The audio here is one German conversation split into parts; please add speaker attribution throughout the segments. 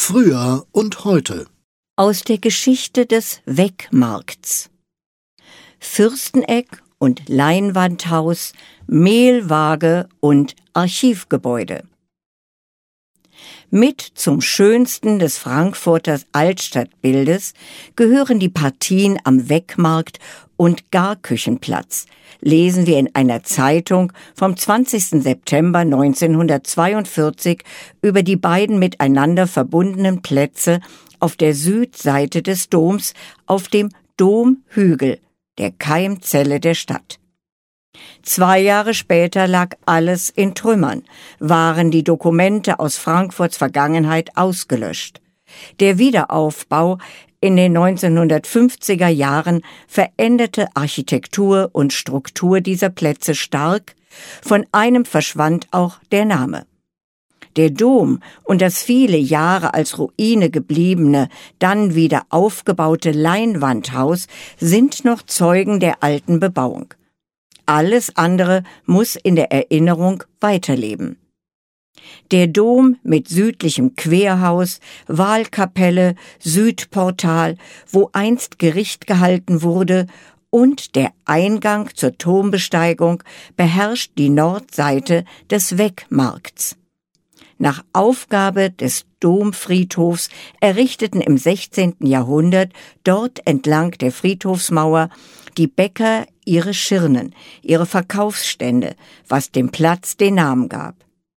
Speaker 1: Früher und heute.
Speaker 2: Aus der Geschichte des Weckmarkts. Fürsteneck und Leinwandhaus, Mehlwaage und Archivgebäude. Mit zum schönsten des Frankfurter Altstadtbildes gehören die Partien am Weckmarkt und Garküchenplatz, lesen wir in einer Zeitung vom 20. September 1942 über die beiden miteinander verbundenen Plätze auf der Südseite des Doms auf dem Domhügel, der Keimzelle der Stadt. 2 Jahre später lag alles in Trümmern, waren die Dokumente aus Frankfurts Vergangenheit ausgelöscht. Der Wiederaufbau in den 1950er Jahren veränderte Architektur und Struktur dieser Plätze stark, von einem verschwand auch der Name. Der Dom und das viele Jahre als Ruine gebliebene, dann wieder aufgebaute Leinwandhaus sind noch Zeugen der alten Bebauung. Alles andere muss in der Erinnerung weiterleben. Der Dom mit südlichem Querhaus, Wahlkapelle, Südportal, wo einst Gericht gehalten wurde, und der Eingang zur Turmbesteigung beherrscht die Nordseite des Weckmarkts. Nach Aufgabe des Domfriedhofs errichteten im 16. Jahrhundert dort entlang der Friedhofsmauer die Bäcker ihre Schirnen, ihre Verkaufsstände, was dem Platz den Namen gab.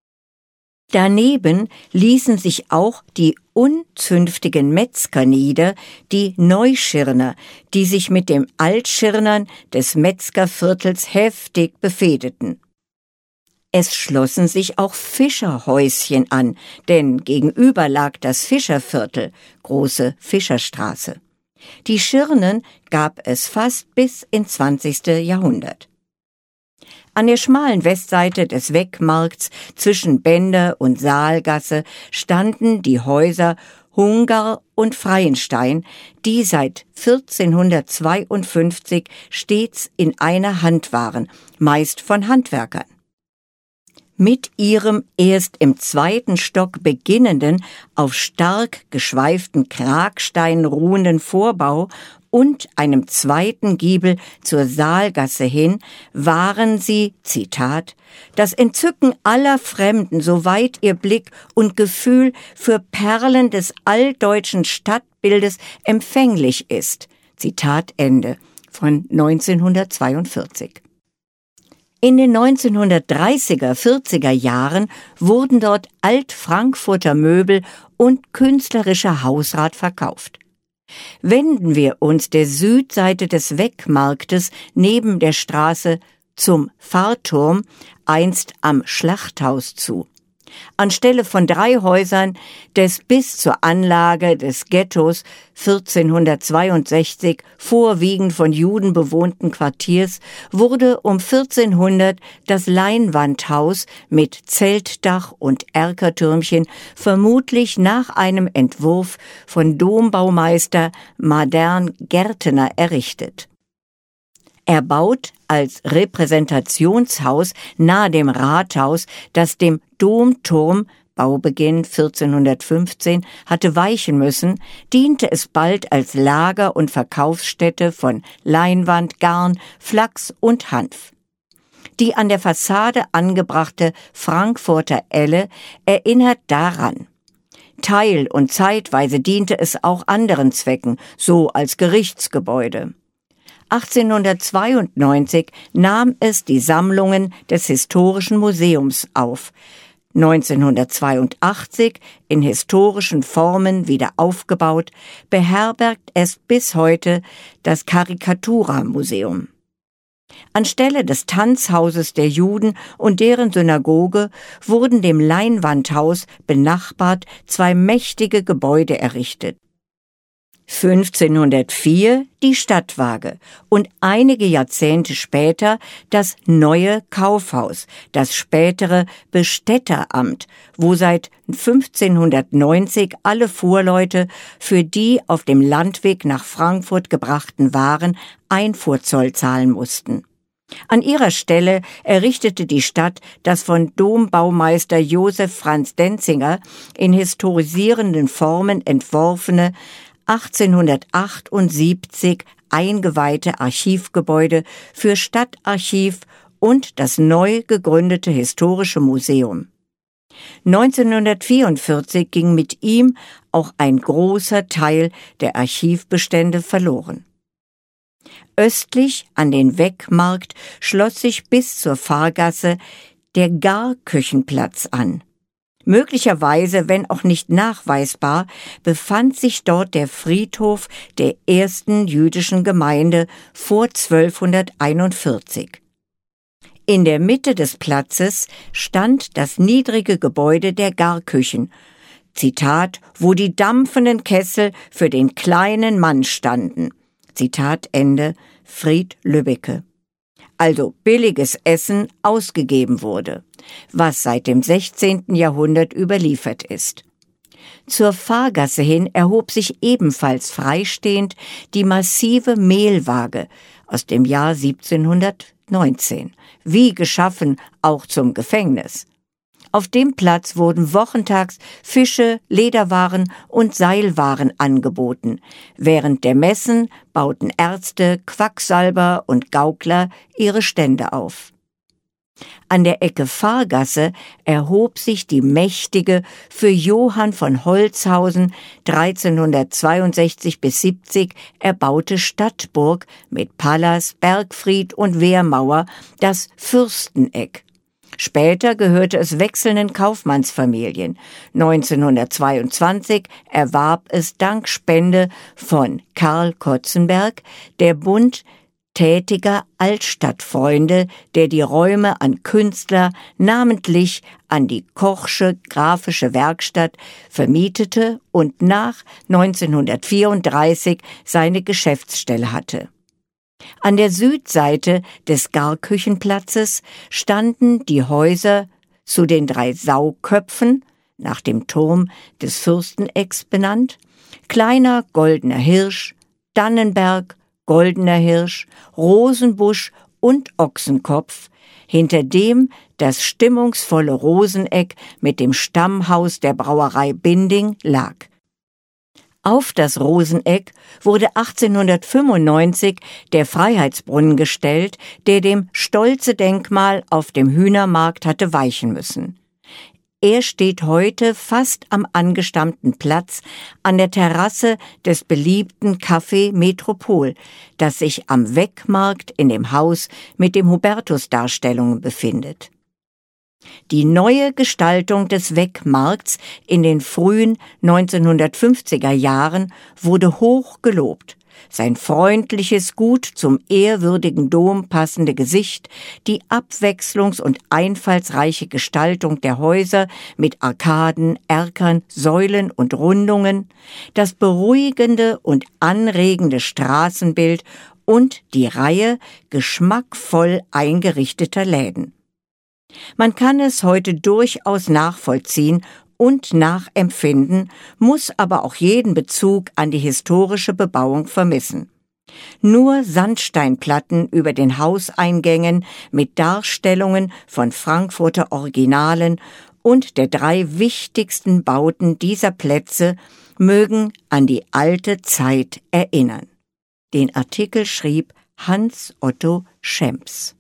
Speaker 2: Daneben ließen sich auch die unzünftigen Metzger nieder, die Neuschirner, die sich mit den Altschirnern des Metzgerviertels heftig befehdeten. Es schlossen sich auch Fischerhäuschen an, denn gegenüber lag das Fischerviertel, große Fischerstraße. Die Schirnen gab es fast bis ins 20. Jahrhundert. An der schmalen Westseite des Weckmarkts zwischen Bender und Saalgasse standen die Häuser Hungar und Freienstein, die seit 1452 stets in einer Hand waren, meist von Handwerkern. Mit ihrem erst im 2. Stock beginnenden, auf stark geschweiften Kragsteinen ruhenden Vorbau und einem 2. Giebel zur Saalgasse hin waren sie, Zitat, das Entzücken aller Fremden, soweit ihr Blick und Gefühl für Perlen des alldeutschen Stadtbildes empfänglich ist. Zitat Ende von 1942. In den 1930er, 40er Jahren wurden dort Alt-Frankfurter Möbel und künstlerischer Hausrat verkauft. Wenden wir uns der Südseite des Weckmarktes neben der Straße zum Pfarrturm, einst am Schlachthaus, zu. Anstelle von 3 Häusern des bis zur Anlage des Ghettos 1462 vorwiegend von Juden bewohnten Quartiers wurde um 1400 das Leinwandhaus mit Zeltdach und Erkertürmchen vermutlich nach einem Entwurf von Dombaumeister Madern Gärtner errichtet. Erbaut als Repräsentationshaus nahe dem Rathaus, das dem Domturm, Baubeginn 1415, hatte weichen müssen, diente es bald als Lager- und Verkaufsstätte von Leinwand, Garn, Flachs und Hanf. Die an der Fassade angebrachte Frankfurter Elle erinnert daran. Teil- und zeitweise diente es auch anderen Zwecken, so als Gerichtsgebäude. 1892 nahm es die Sammlungen des Historischen Museums auf. 1982 in historischen Formen wieder aufgebaut, beherbergt es bis heute das Karikatura-Museum. Anstelle des Tanzhauses der Juden und deren Synagoge wurden dem Leinwandhaus benachbart 2 mächtige Gebäude errichtet. 1504 die Stadtwaage und einige Jahrzehnte später das neue Kaufhaus, das spätere Bestätteramt, wo seit 1590 alle Fuhrleute für die auf dem Landweg nach Frankfurt gebrachten Waren Einfuhrzoll zahlen mussten. An ihrer Stelle errichtete die Stadt das von Dombaumeister Josef Franz Denzinger in historisierenden Formen entworfene, 1878 eingeweihte Archivgebäude für Stadtarchiv und das neu gegründete Historische Museum. 1944 ging mit ihm auch ein großer Teil der Archivbestände verloren. Östlich an den Weckmarkt schloss sich bis zur Fahrgasse der Garküchenplatz an. Möglicherweise, wenn auch nicht nachweisbar, befand sich dort der Friedhof der ersten jüdischen Gemeinde vor 1241. In der Mitte des Platzes stand das niedrige Gebäude der Garküchen, Zitat, wo die dampfenden Kessel für den kleinen Mann standen. Zitat Ende, Fried Lübbecke. Also billiges Essen ausgegeben wurde, was seit dem 16. Jahrhundert überliefert ist. Zur Fahrgasse hin erhob sich ebenfalls freistehend die massive Mehlwaage aus dem Jahr 1719, wie geschaffen auch zum Gefängnis. Auf dem Platz wurden wochentags Fische, Lederwaren und Seilwaren angeboten. Während der Messen bauten Ärzte, Quacksalber und Gaukler ihre Stände auf. An der Ecke Fahrgasse erhob sich die mächtige, für Johann von Holzhausen 1362 bis 70 erbaute Stadtburg mit Palas, Bergfried und Wehrmauer, das Fürsteneck. Später gehörte es wechselnden Kaufmannsfamilien. 1922 erwarb es dank Spende von Karl Kotzenberg der Bund tätiger Altstadtfreunde, der die Räume an Künstler, namentlich an die Kochsche Graphische Werkstatt, vermietete und nach 1934 seine Geschäftsstelle hatte. An der Südseite des Garküchenplatzes standen die Häuser zu den 3 Sauköpfen, nach dem Turm des Fürstenecks benannt, Kleiner Goldener Hirsch, Dannenberg, Goldener Hirsch, Rosenbusch und Ochsenkopf, hinter dem das stimmungsvolle Roseneck mit dem Stammhaus der Brauerei Binding lag. Auf das Roseneck wurde 1895 der Freiheitsbrunnen gestellt, der dem Stolze-Denkmal auf dem Hühnermarkt hatte weichen müssen. Er steht heute fast am angestammten Platz an der Terrasse des beliebten Café Metropol, das sich am Weckmarkt in dem Haus mit dem Hubertusdarstellungen befindet. Die neue Gestaltung des Weckmarkts in den frühen 1950er Jahren wurde hoch gelobt. Sein freundliches, gut zum ehrwürdigen Dom passende Gesicht, die abwechslungs- und einfallsreiche Gestaltung der Häuser mit Arkaden, Erkern, Säulen und Rundungen, das beruhigende und anregende Straßenbild und die Reihe geschmackvoll eingerichteter Läden. Man kann es heute durchaus nachvollziehen und nachempfinden, muss aber auch jeden Bezug an die historische Bebauung vermissen. Nur Sandsteinplatten über den Hauseingängen mit Darstellungen von Frankfurter Originalen und der 3 wichtigsten Bauten dieser Plätze mögen an die alte Zeit erinnern. Den Artikel schrieb Hans Otto Schemps.